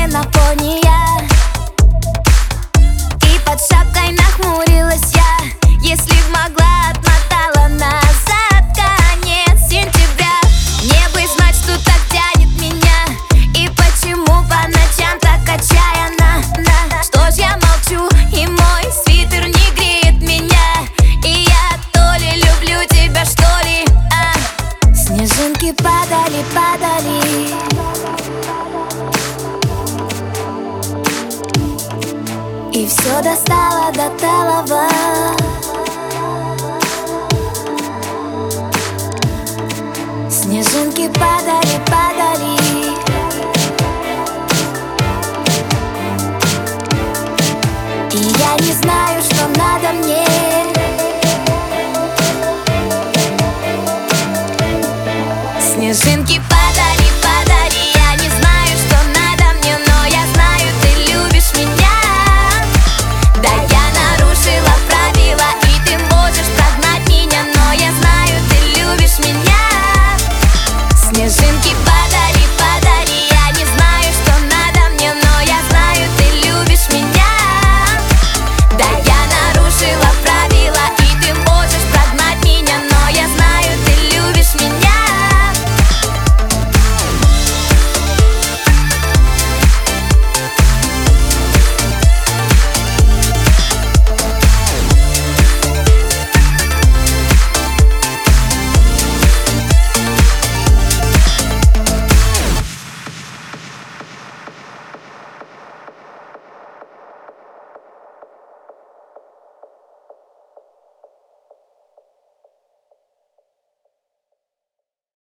мне на фоне я, и под шапкой нахмурилась я. Если б могла, отмотала назад конец сентября. Мне бы знать, что так тянет меня, и почему по ночам так отчаянно. Что ж я молчу, и мой свитер не греет меня, и я то ли люблю тебя, что ли. Снежинки падали, падали, и все достало до талого. Снежинки падали, падали, и я не знаю,